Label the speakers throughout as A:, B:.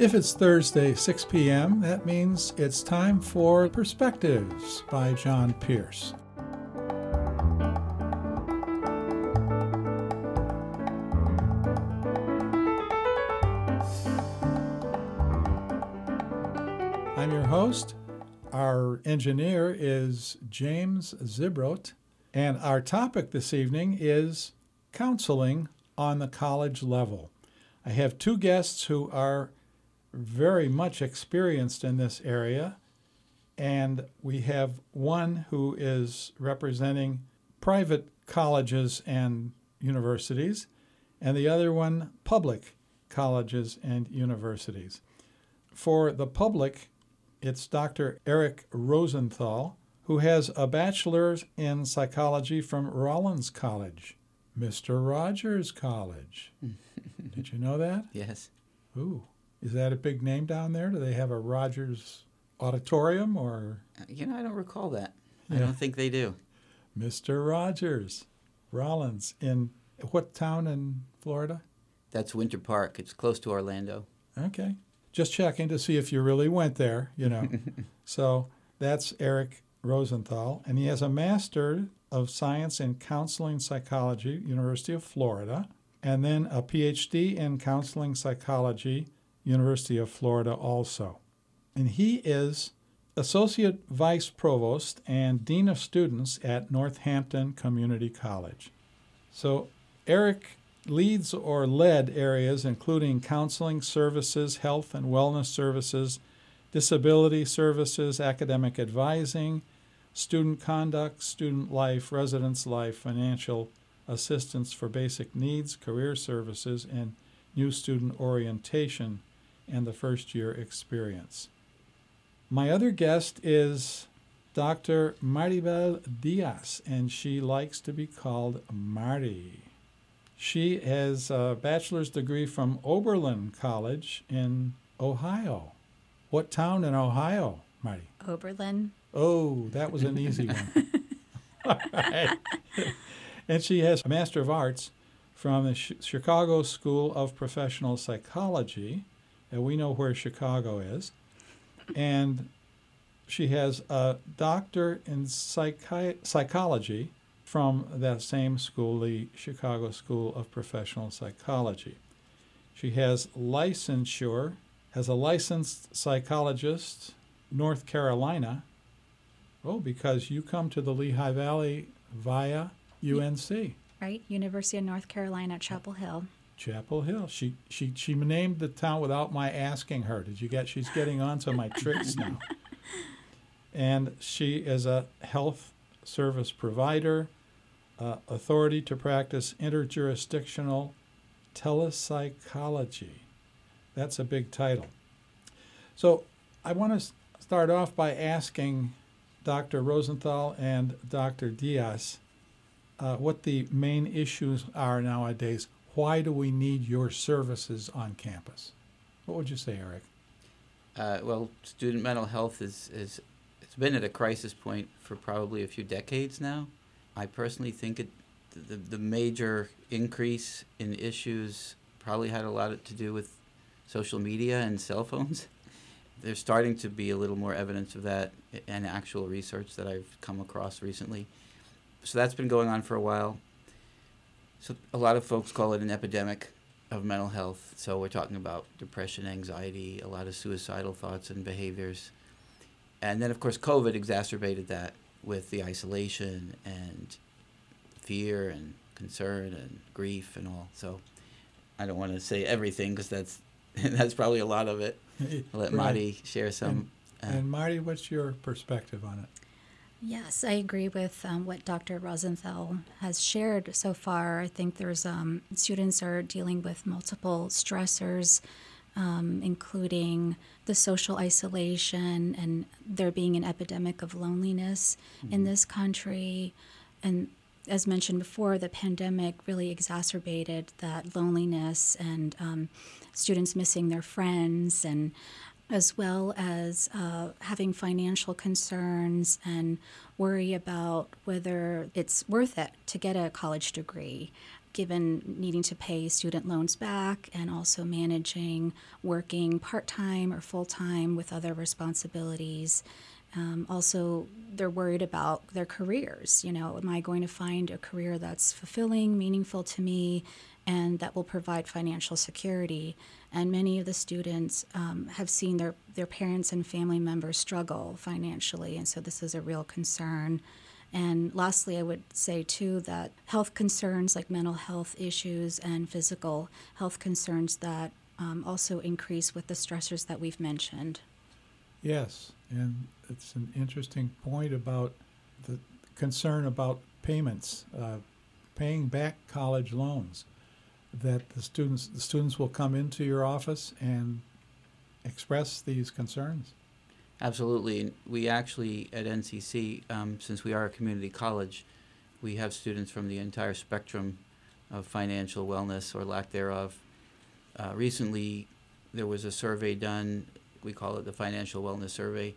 A: If it's Thursday, 6 p.m., that means it's time for Perspectives by John Pierce. I'm your host. Our engineer is James Zibrot, and our topic this evening is counseling on the college level. I have two guests who are very much experienced in this area, and we have one who is representing private colleges and universities, and the other one public colleges and universities. For the public, it's Dr. Eric Rosenthal, who has a bachelor's in psychology from Rollins College, Mr. Rogers College. Did you know that?
B: Yes.
A: Ooh. Is that a big name down there? Do they have a Rogers Auditorium or?
B: I don't recall that.
A: Yeah.
B: I don't think they do.
A: Mr. Rogers, Rollins, in what town in Florida?
B: That's Winter Park. It's close to Orlando.
A: Okay. Just checking to see if you really went there, So that's Eric Rosenthal, and he has a Master of Science in Counseling Psychology, University of Florida, and then a PhD in Counseling Psychology, University of Florida also. And he is Associate Vice Provost and Dean of Students at Northampton Community College. So Eric leads or led areas including counseling services, health and wellness services, disability services, academic advising, student conduct, student life, residence life, financial assistance for basic needs, career services, and new student orientation and the first-year experience. My other guest is Dr. Maribel Diaz, and she likes to be called Marty. She has a bachelor's degree from Oberlin College in Ohio. What town in Ohio, Marty?
C: Oberlin.
A: Oh, that was an easy one. All right. And she has a Master of Arts from the Chicago School of Professional Psychology. And we know where Chicago is. And she has a doctor in psychology from that same school, the Chicago School of Professional Psychology. She has licensure as a licensed psychologist, North Carolina. Oh, because you come to the Lehigh Valley via UNC.
C: Right, University of North Carolina, Chapel Hill.
A: Chapel Hill. She named the town without my asking her. She's getting on to my tricks now. And she is a health service provider, authority to practice interjurisdictional telepsychology. That's a big title. So I want to start off by asking Dr. Rosenthal and Dr. Diaz what the main issues are nowadays. Why do we need your services on campus? What would you say, Eric?
B: Well, student mental health it's been at a crisis point for probably a few decades now. I personally think the major increase in issues probably had a lot to do with social media and cell phones. There's starting to be a little more evidence of that and actual research that I've come across recently. So that's been going on for a while. So a lot of folks call it an epidemic of mental health. So we're talking about depression, anxiety, a lot of suicidal thoughts and behaviors. And then, of course, COVID exacerbated that with the isolation and fear and concern and grief and all. So I don't want to say everything because that's probably a lot of it. I'll let Marty share some.
A: And Marty, what's your perspective on it?
C: Yes, I agree with what Dr. Rosenthal has shared so far. I think there's students are dealing with multiple stressors, including the social isolation and there being an epidemic of loneliness in this country. And as mentioned before, the pandemic really exacerbated that loneliness and students missing their friends, and as well as having financial concerns and worry about whether it's worth it to get a college degree. given needing to pay student loans back and also managing working part-time or full-time with other responsibilities. Also, they're worried about their careers. Am I going to find a career that's fulfilling, meaningful to me, and that will provide financial security? And many of the students have seen their parents and family members struggle financially, and so this is a real concern. And lastly, I would say, too, that health concerns like mental health issues and physical health concerns that also increase with the stressors that we've mentioned.
A: Yes, and it's an interesting point about the concern about payments, paying back college loans, that the students will come into your office and express these concerns.
B: Absolutely. And we actually, at NCC, since we are a community college, we have students from the entire spectrum of financial wellness or lack thereof. Recently, there was a survey done. We call it the Financial Wellness Survey.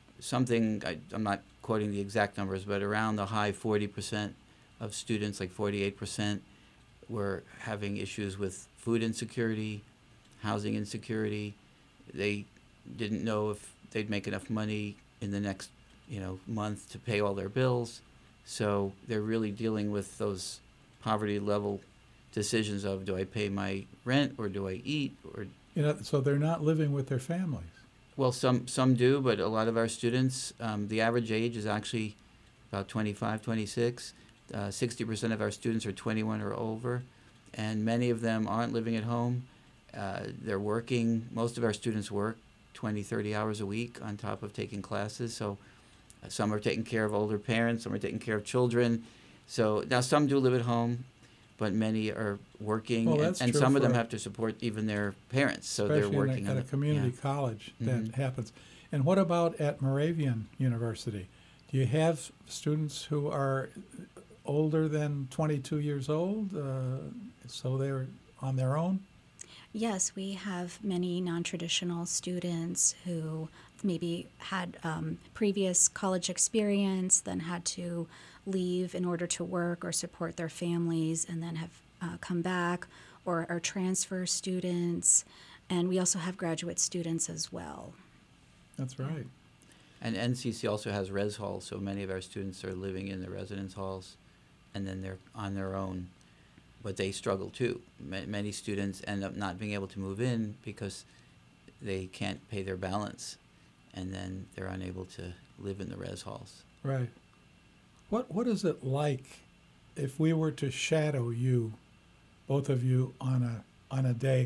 B: I'm not quoting the exact numbers, but around the high 40% of students, like 48%, were having issues with food insecurity, housing insecurity. They didn't know if they'd make enough money in the next, month to pay all their bills. So they're really dealing with those poverty level decisions of, do I pay my rent or do I eat? Or
A: So they're not living with their families.
B: well, some do, but a lot of our students, the average age is actually about 25, 26. 60% of our students are 21 or over, and many of them aren't living at home. They're working. Most of our students work 20, 30 hours a week on top of taking classes. So some are taking care of older parents, some are taking care of children. So now some do live at home, but many are working,
A: Well,
B: and
A: that's true
B: some of them
A: for-
B: have to support even their parents. So
A: Especially
B: they're working
A: at a community
B: yeah.
A: college, that
B: Mhm.
A: happens. And what about at Moravian University? Do you have students who are older than 22 years old, so they're on their own?
C: Yes, we have many non-traditional students who maybe had previous college experience, then had to leave in order to work or support their families, and then have come back, or are transfer students. And we also have graduate students as well.
A: That's right.
B: And NCC also has res halls, so many of our students are living in the residence halls, and then they're on their own. But they struggle too. Many students end up not being able to move in because they can't pay their balance, and then they're unable to live in the res halls.
A: Right. What is it like if we were to shadow you, both of you, on a day?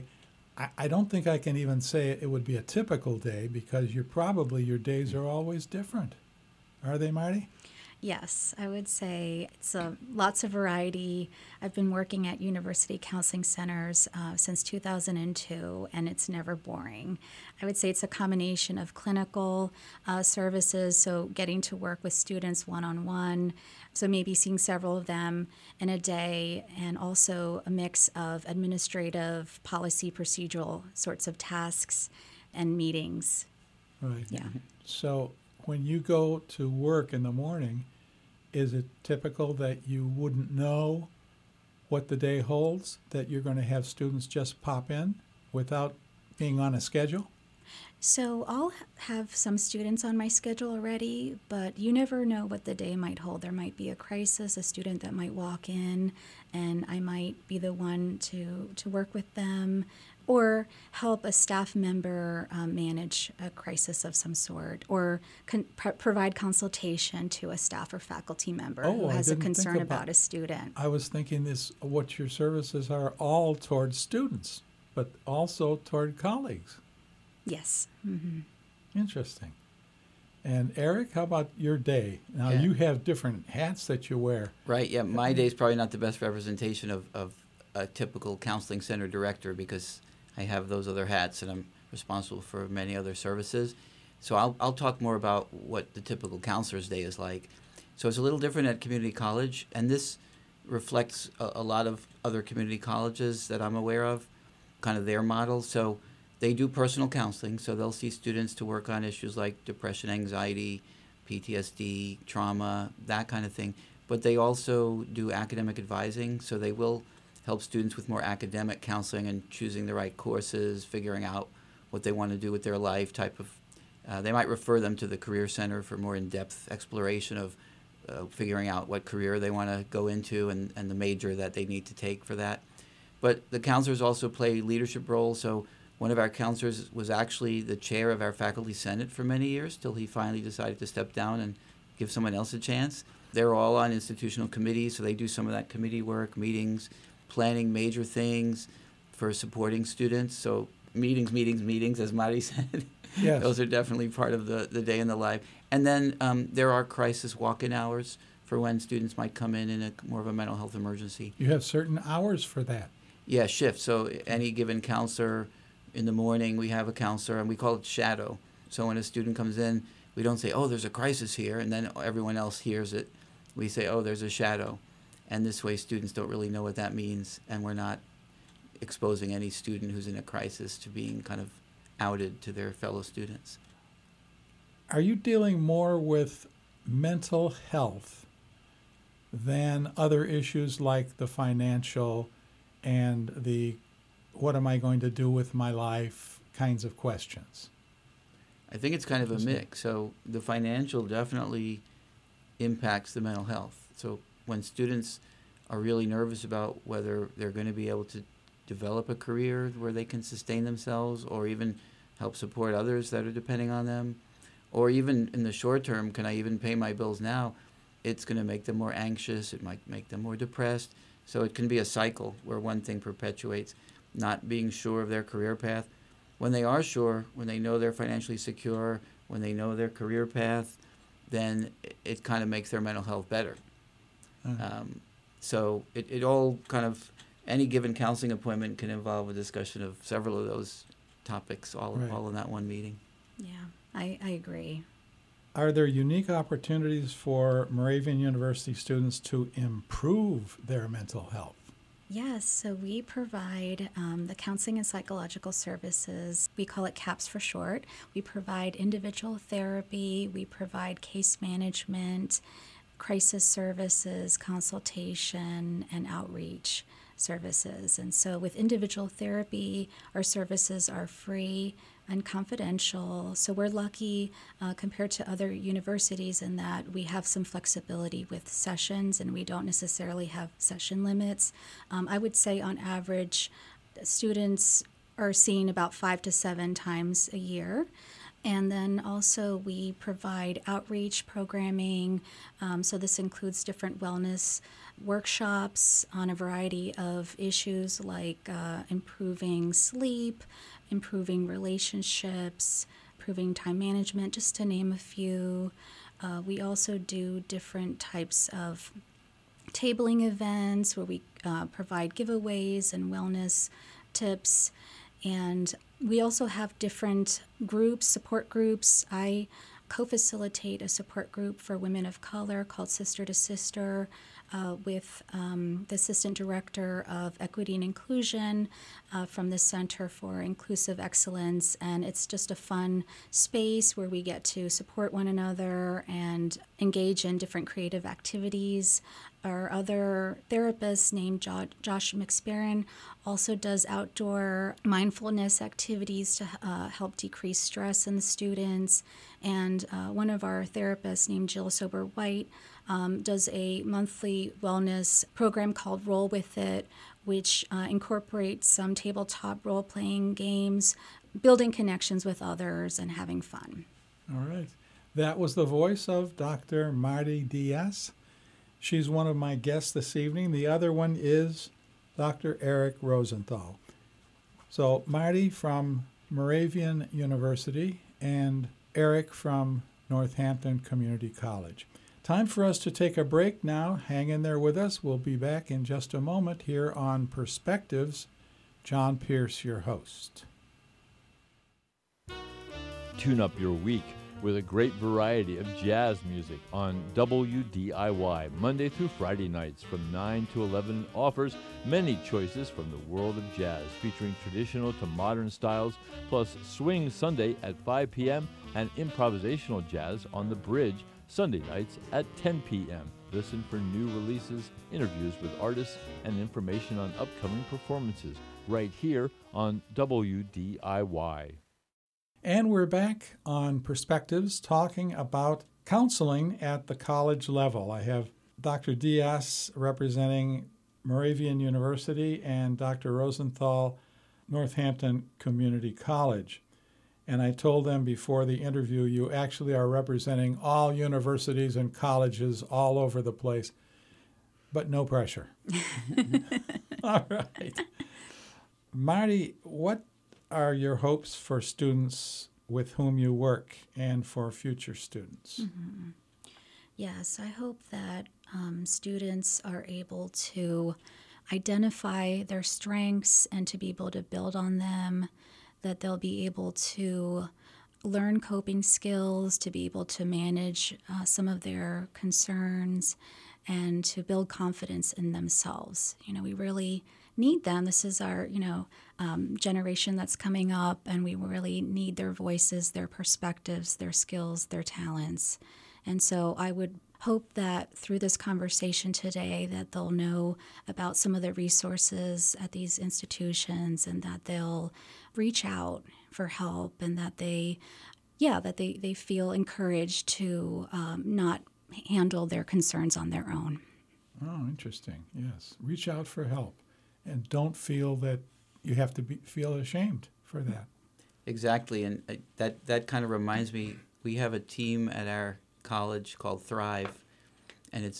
A: I don't think I can even say it would be a typical day, because your days are always different. Are they, Marty?
C: Yes, I would say it's lots of variety. I've been working at university counseling centers since 2002, and it's never boring. I would say it's a combination of clinical services, so getting to work with students one-on-one, so maybe seeing several of them in a day, and also a mix of administrative, policy, procedural sorts of tasks and meetings.
A: Right.
C: Yeah.
A: So when you go to work in the morning, is it typical that you wouldn't know what the day holds, that you're going to have students just pop in without being on a schedule?
C: So I'll have some students on my schedule already, but you never know what the day might hold. There might be a crisis, a student that might walk in, and I might be the one to work with them, or help a staff member manage a crisis of some sort, or provide consultation to a staff or faculty member who
A: I
C: has a
A: didn't think
C: concern
A: about-
C: about a student.
A: I was thinking what your services are all toward students, but also toward colleagues.
C: Yes. Mm-hmm.
A: Interesting. And Eric, how about your day? Now,
B: Yeah.
A: you have different hats that you wear.
B: Right, yeah, my day is probably not the best representation of a typical counseling center director, because I have those other hats and I'm responsible for many other services. So I'll talk more about what the typical counselor's day is like. So it's a little different at community college, and this reflects a lot of other community colleges that I'm aware of, kind of their model. So they do personal counseling, so they'll see students to work on issues like depression, anxiety, PTSD, trauma, that kind of thing. But they also do academic advising, so they will help students with more academic counseling and choosing the right courses, figuring out what they want to do with their life type of. They might refer them to the Career Center for more in-depth exploration of figuring out what career they want to go into and the major that they need to take for that. But the counselors also play leadership roles. So one of our counselors was actually the chair of our faculty senate for many years till he finally decided to step down and give someone else a chance. They're all on institutional committees, so they do some of that committee work, meetings, planning major things for supporting students. So meetings, as Marty said.
A: Yes.
B: Those are definitely part of the day in the life. And then there are crisis walk-in hours for when students might come in a more of a mental health emergency.
A: You have certain hours for that.
B: Yeah, shift. So any given counselor, in the morning we have a counselor, and we call it shadow. So when a student comes in, we don't say, oh, there's a crisis here, and then everyone else hears it. We say, oh, there's a shadow. And this way students don't really know what that means, and we're not exposing any student who's in a crisis to being kind of outed to their fellow students.
A: Are you dealing more with mental health than other issues like the financial and the what am I going to do with my life kinds of questions?
B: I think it's kind of a mix. So the financial definitely impacts the mental health. So when students are really nervous about whether they're going to be able to develop a career where they can sustain themselves or even help support others that are depending on them, or even in the short term, can I even pay my bills now? It's going to make them more anxious. It might make them more depressed. So it can be a cycle where one thing perpetuates, not being sure of their career path. When they are sure, when they know they're financially secure, when they know their career path, then it kind of makes their mental health better. So it all kind of, any given counseling appointment can involve a discussion of several of those topics all in that one meeting.
C: Yeah, I agree.
A: Are there unique opportunities for Moravian University students to improve their mental health?
C: Yes, so we provide the counseling and psychological services. We call it CAPS for short. We provide individual therapy, we provide case management, crisis services, consultation, and outreach services. And so with individual therapy, our services are free and confidential. So we're lucky compared to other universities in that we have some flexibility with sessions and we don't necessarily have session limits. I would say on average, students are seen about 5 to 7 times a year. And then also we provide outreach programming. So this includes different wellness workshops on a variety of issues like improving sleep, improving relationships, improving time management, just to name a few. We also do different types of tabling events where we provide giveaways and wellness tips. And we also have different groups, support groups. I co-facilitate a support group for women of color called Sister to Sister with the Assistant Director of Equity and Inclusion from the Center for Inclusive Excellence. And it's just a fun space where we get to support one another and engage in different creative activities. Our other therapist named Josh McSparron also does outdoor mindfulness activities to help decrease stress in the students. And one of our therapists named Jill Sober-White does a monthly wellness program called Roll With It, which incorporates some tabletop role-playing games, building connections with others, and having fun.
A: All right. That was the voice of Dr. Marty Diaz. She's one of my guests this evening. The other one is Dr. Eric Rosenthal. So Marty from Moravian University and Eric from Northampton Community College. Time for us to take a break now. Hang in there with us. We'll be back in just a moment here on Perspectives. John Pierce, your host.
D: Tune up your week with a great variety of jazz music on WDIY. Monday through Friday nights from 9 to 11 offers many choices from the world of jazz, featuring traditional to modern styles, plus Swing Sunday at 5 p.m. and improvisational jazz on the Bridge Sunday nights at 10 p.m. Listen for new releases, interviews with artists, and information on upcoming performances right here on WDIY.
A: And we're back on Perspectives talking about counseling at the college level. I have Dr. Diaz representing Moravian University and Dr. Rosenthal, Northampton Community College. And I told them before the interview, you actually are representing all universities and colleges all over the place, but no pressure. All right. Marty, what are your hopes for students with whom you work and for future students?
C: Mm-hmm. Yes, I hope that students are able to identify their strengths and to be able to build on them, that they'll be able to learn coping skills, to be able to manage some of their concerns, and to build confidence in themselves. We really need them. This is our, generation that's coming up, and we really need their voices, their perspectives, their skills, their talents. And so I would hope that through this conversation today that they'll know about some of the resources at these institutions and that they'll reach out for help and that they feel encouraged to not handle their concerns on their own.
A: Oh, interesting. Yes. Reach out for help and don't feel that you have to feel ashamed for that.
B: Exactly. And that kind of reminds me, we have a team at our college called Thrive. And this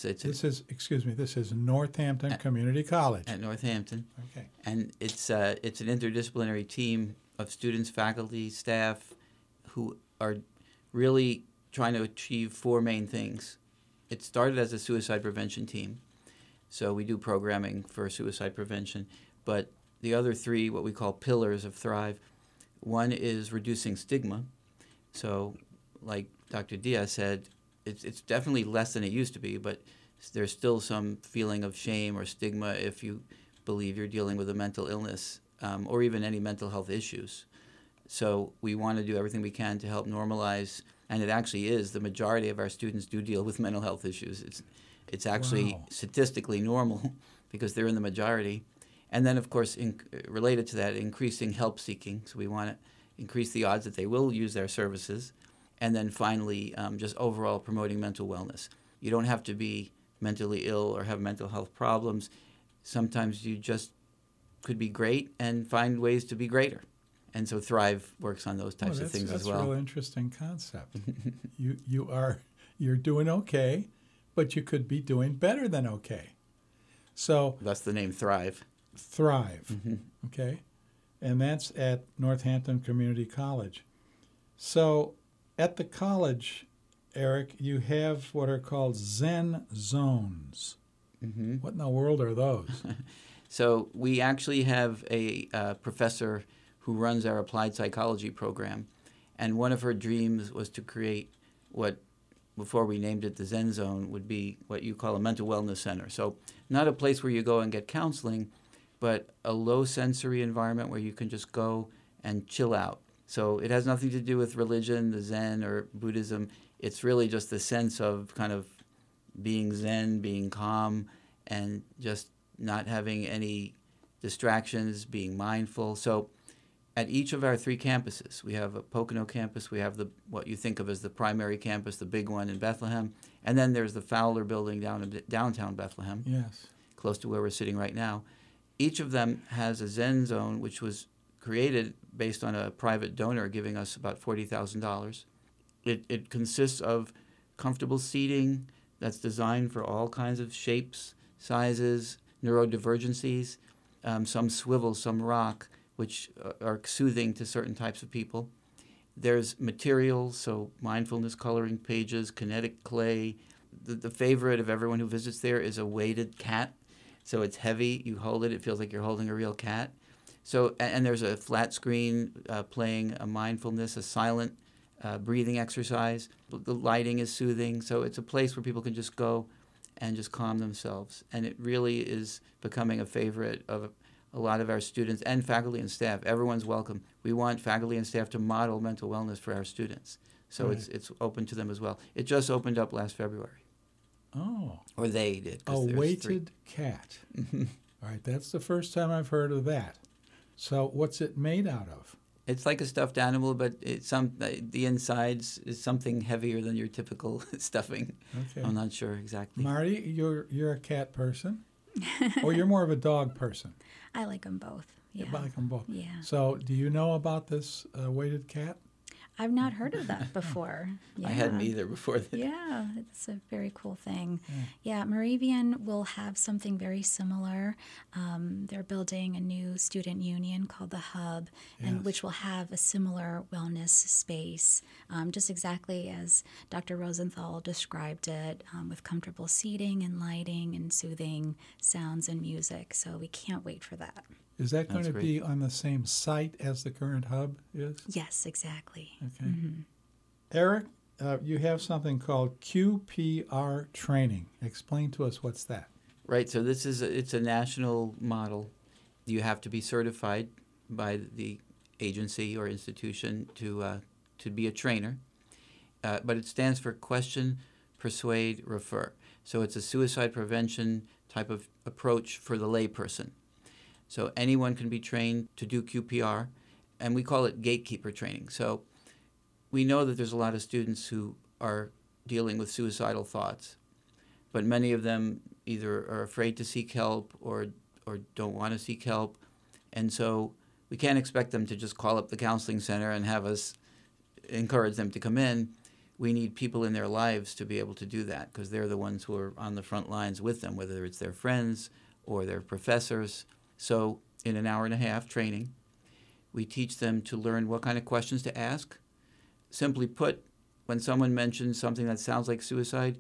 B: is Northampton Community College. At Northampton.
A: Okay.
B: And it's an interdisciplinary team of students, faculty, staff who are really trying to achieve four main things. It started as a suicide prevention team. So we do programming for suicide prevention. But the other three, what we call pillars of Thrive, one is reducing stigma. So like Dr. Diaz said, it's definitely less than it used to be, but there's still some feeling of shame or stigma if you believe you're dealing with a mental illness or even any mental health issues. So we want to do everything we can to help normalize, and it actually is. The majority of our students do deal with mental health issues. It's actually statistically normal because they're in the majority. And then, of course, related to that, increasing help seeking. So we want to increase the odds that they will use their services. And then finally, just overall promoting mental wellness. You don't have to be mentally ill or have mental health problems. Sometimes you just could be great and find ways to be greater. And so Thrive works on those types of things as well.
A: That's a real interesting concept. You're doing okay, but you could be doing better than okay. So
B: that's the name Thrive.
A: Thrive,
B: Mm-hmm.
A: okay? And that's at Northampton Community College. So at the college, Eric, you have what are called Zen zones.
B: Mm-hmm.
A: What in the world are those?
B: So we actually have a professor who runs our applied psychology program. And one of her dreams was to create what, before we named it the Zen Zone, would be what you call a mental wellness center. So not a place where you go and get counseling, but a low sensory environment where you can just go and chill out. So it has nothing to do with religion, the Zen or Buddhism. It's really just the sense of kind of being Zen, being calm, and just not having any distractions, being mindful. So at each of our three campuses, we have a Pocono campus, we have what you think of as the primary campus, the big one in Bethlehem, and then there's the Fowler building down in downtown Bethlehem,
A: Yes.
B: close to where we're sitting right now. Each of them has a Zen zone, which was created based on a private donor giving us about $40,000. It consists of comfortable seating that's designed for all kinds of shapes, sizes, neurodivergencies, some swivel, some rock, which are soothing to certain types of people. There's materials, so mindfulness coloring pages, kinetic clay. The favorite of everyone who visits there is a weighted cat. So it's heavy. You hold it, it feels like you're holding a real cat. So, and there's a flat screen playing a mindfulness, a silent breathing exercise. The lighting is soothing. So it's a place where people can just go and just calm themselves. And it really is becoming a favorite of a lot of our students and faculty and staff. Everyone's welcome. We want faculty and staff to model mental wellness for our students. So
A: Right.
B: it's open to them as well. It just opened up last February.
A: Oh,
B: or they did.
A: a
B: 'cause there's
A: weighted cat. All right, that's the first time I've heard of that. So what's it made out of?
B: It's like a stuffed animal, but the insides is something heavier than your typical stuffing.
A: Okay.
B: I'm not sure exactly.
A: Marty, you're a cat person, or you're more of a dog person?
C: I like them both. Yeah.
A: You like them both.
C: Yeah.
A: So do you know about this weighted cat?
C: I've not heard of that before. Yeah.
B: I hadn't either before that.
C: Yeah, it's a very cool thing. Yeah, Moravian will have something very similar. They're building a new student union called the Hub, and
A: Yes.
C: which will have a similar wellness space, just exactly as Dr. Rosenthal described it, with comfortable seating and lighting and soothing sounds and music. So we can't wait for that.
A: Is that going
B: That's
A: to
B: great.
A: be on the same site as the current hub is?
C: Yes, exactly.
A: Okay. Eric, you have something called QPR training. Explain to us what's that.
B: Right. So it's a national model. You have to be certified by the agency or institution to be a trainer, but it stands for Question, Persuade, Refer. So it's a suicide prevention type of approach for the layperson. So anyone can be trained to do QPR, and we call it gatekeeper training. So we know that there's a lot of students who are dealing with suicidal thoughts, but many of them either are afraid to seek help or don't want to seek help. And so we can't expect them to just call up the counseling center and have us encourage them to come in. We need people in their lives to be able to do that because they're the ones who are on the front lines with them, whether it's their friends or their professors. So in an hour and a half training, we teach them to learn what kind of questions to ask. Simply put, when someone mentions something that sounds like suicide,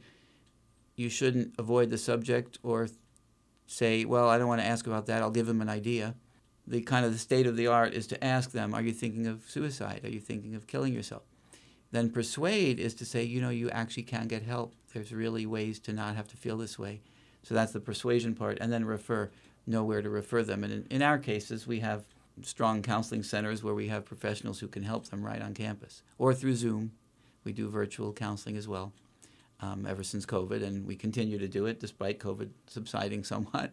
B: you shouldn't avoid the subject or say, well, I don't want to ask about that. I'll give them an idea. The kind of the state of the art is to ask them, are you thinking of suicide? Are you thinking of killing yourself? Then persuade is to say, you actually can get help. There's really ways to not have to feel this way. So that's the persuasion part. And then refer, know where to refer them. And in our cases, we have strong counseling centers where we have professionals who can help them right on campus. Or through Zoom. We do virtual counseling as well. Ever since COVID, and we continue to do it despite COVID subsiding somewhat.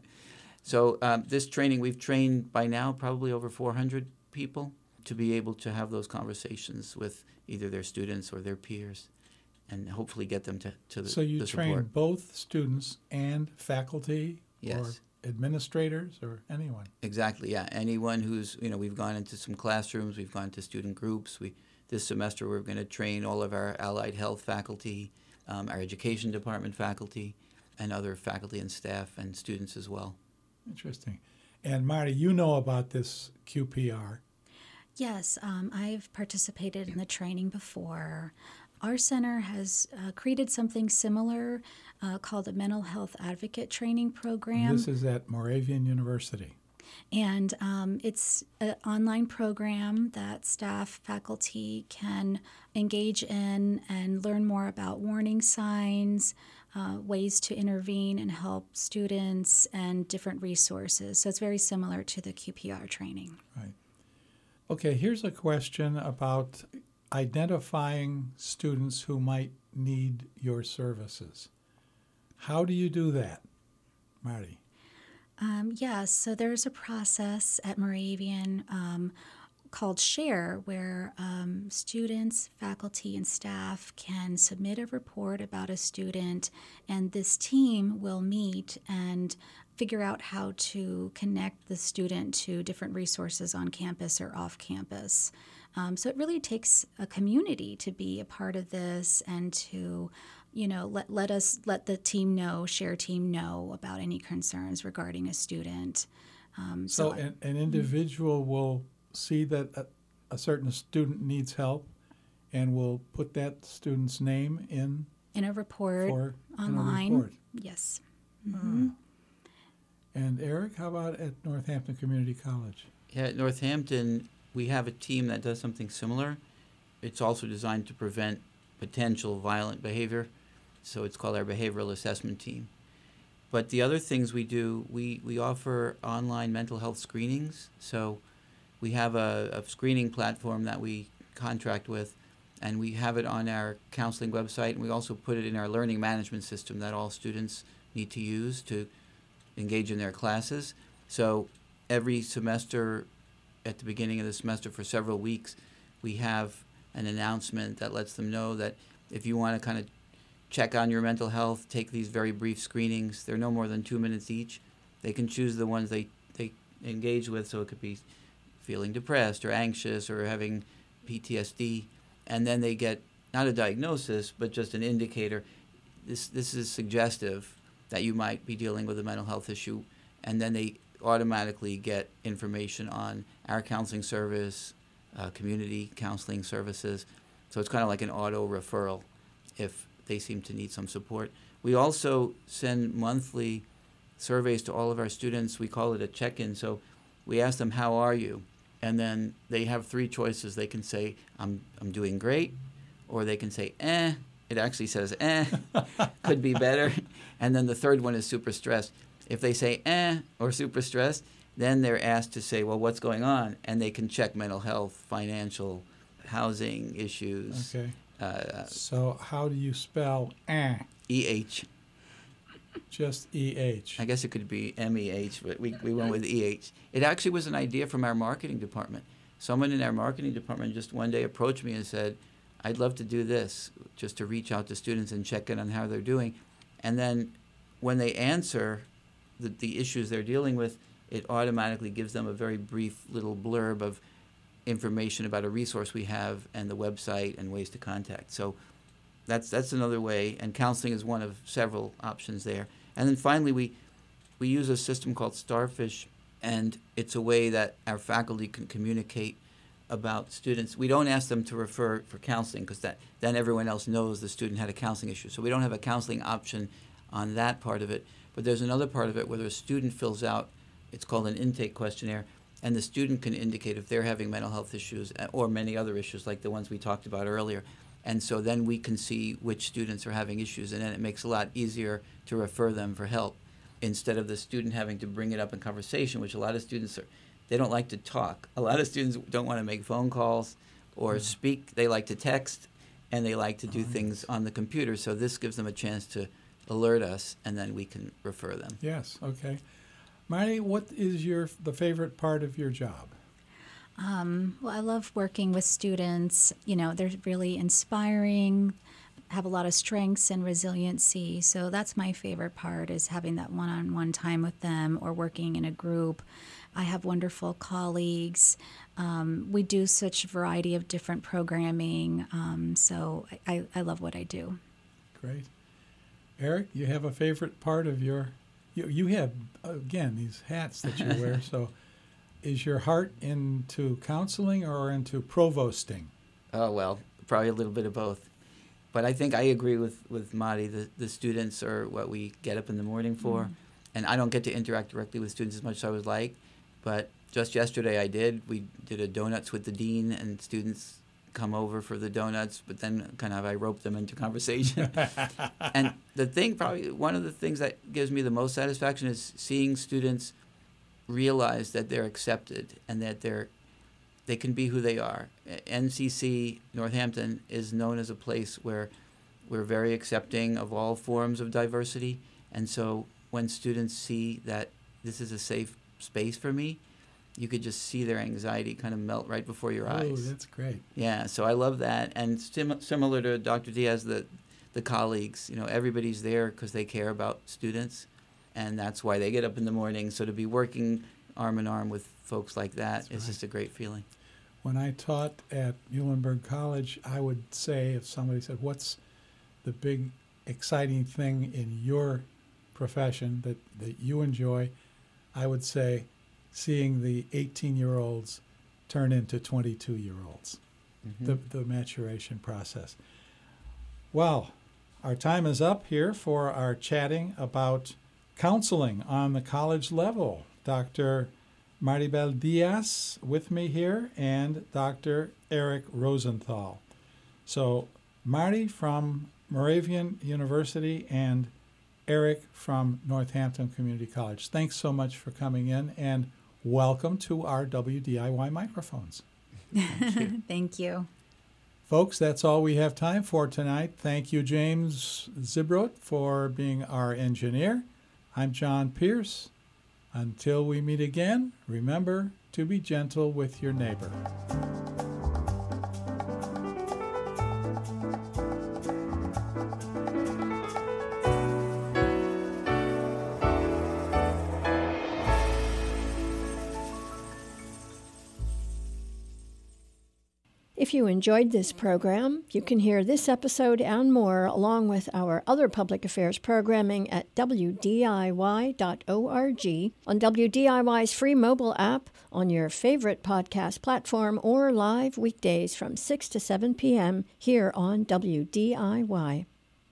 B: So this training, we've trained by now probably over 400 people to be able to have those conversations with either their students or their peers and hopefully get them to the
A: So you
B: the
A: train
B: support.
A: both students and faculty
B: Yes.
A: or administrators or anyone?
B: Exactly, yeah. Anyone who's, we've gone into some classrooms, we've gone to student groups. This semester we're going to train all of our allied health faculty, our education department faculty, and other faculty and staff and students as well.
A: Interesting. And Marty, you know about this QPR.
C: Yes, I've participated in the training before. Our center has created something similar called a mental health advocate training program.
A: This is at Moravian University.
C: And it's an online program that staff, faculty can engage in and learn more about warning signs, ways to intervene and help students, and different resources. So it's very similar to the QPR training.
A: Right. Okay, here's a question about identifying students who might need your services. How do you do that, Marty?
C: Yes, so there's a process at Moravian called SHARE where students, faculty, and staff can submit a report about a student, and this team will meet and figure out how to connect the student to different resources on campus or off campus. So it really takes a community to be a part of this and to let the team know, SHARE team know about any concerns regarding a student.
A: So an individual will see that a certain student needs help and will put that student's name in
C: a report online.
A: In a report.
C: Yes.
A: And Eric, how about at Northampton Community College?
B: Yeah, at Northampton, we have a team that does something similar. It's also designed to prevent potential violent behavior. So it's called our behavioral assessment team. But the other things we do, we offer online mental health screenings. So we have a screening platform that we contract with And we have it on our counseling website, and we also put it in our learning management system that all students need to use to engage in their classes. So every semester, at the beginning of the semester for several weeks, we have an announcement that lets them know that if you want to kind of check on your mental health, take these very brief screenings. They're no more than 2 minutes each. They can choose the ones they engage with, so it could be feeling depressed or anxious or having PTSD. And then they get not a diagnosis, but just an indicator. This is suggestive that you might be dealing with a mental health issue. And then they automatically get information on our counseling service, community counseling services. So it's kind of like an auto referral if they seem to need some support. We also send monthly surveys to all of our students. We call it a check-in. So we ask them, how are you? And then they have 3 choices. They can say, I'm doing great, or they can say, It actually says, could be better. And then the third one is super stressed. If they say, or super stressed, then they're asked to say, well, what's going on? And they can check mental health, financial, housing issues.
A: Okay. So how do you spell
B: EH.
A: Just EH.
B: I guess it could be MEH, but we went with EH. It actually was an idea from our marketing department. Someone in our marketing department just one day approached me and said, I'd love to do this, just to reach out to students and check in on how they're doing. And then when they answer the issues they're dealing with, it automatically gives them a very brief little blurb of information about a resource we have and the website and ways to contact. So that's another way, and counseling is one of several options there. And then finally, we use a system called Starfish, and it's a way that our faculty can communicate about students. We don't ask them to refer for counseling because then everyone else knows the student had a counseling issue. So we don't have a counseling option on that part of it. But there's another part of it where the student fills out, it's called an intake questionnaire, and the student can indicate if they're having mental health issues or many other issues like the ones we talked about earlier. And so then we can see which students are having issues, and then it makes it a lot easier to refer them for help instead of the student having to bring it up in conversation, which a lot of students they don't like to talk. A lot of students don't want to make phone calls or speak. They like to text, and they like to do things on the computer. So this gives them a chance to alert us, and then we can refer them.
A: Yes, okay. Marty, what is the favorite part of your job?
C: Well, I love working with students. You know, they're really inspiring, have a lot of strengths and resiliency. So that's my favorite part, is having that one-on-one time with them or working in a group. I have wonderful colleagues. We do such a variety of different programming. So I love what I do.
A: Great. Eric, you have a favorite part of you have, again, these hats that you wear. So is your heart into counseling or into provosting?
B: Oh, well, probably a little bit of both. But I think I agree with Madi. The students are what we get up in the morning for. And I don't get to interact directly with students as much as I would like. But just yesterday I did. We did a donuts with the dean, and students come over for the donuts, but then kind of I rope them into conversation. And the thing, probably one of the things that gives me the most satisfaction is seeing students realize that they're accepted and that they can be who they are. NCC Northampton is known as a place where we're very accepting of all forms of diversity. And so when students see that this is a safe space for me, you could just see their anxiety kind of melt right before your eyes.
A: Oh, that's great.
B: Yeah, so I love that. And similar to Dr. Diaz, the colleagues, everybody's there because they care about students, and that's why they get up in the morning. So to be working arm in arm with folks like that is just a great feeling.
A: When I taught at Muhlenberg College, I would say, if somebody said, what's the big exciting thing in your profession that you enjoy, I would say seeing the 18-year-olds turn into 22-year-olds, the maturation process. Well, our time is up here for our chatting about counseling on the college level. Dr. Maribel Diaz with me here, and Dr. Eric Rosenthal. So Marty from Moravian University and Eric from Northampton Community College. Thanks so much for coming in, and welcome to our WDIY microphones.
B: Thank you.
C: Thank you.
A: Folks, that's all we have time for tonight. Thank you, James Zibrot, for being our engineer. I'm John Pierce. Until we meet again, remember to be gentle with your neighbor.
E: If you enjoyed this program, you can hear this episode and more along with our other public affairs programming at WDIY.org, on WDIY's free mobile app, on your favorite podcast platform, or live weekdays from 6 to 7 p.m. here on WDIY.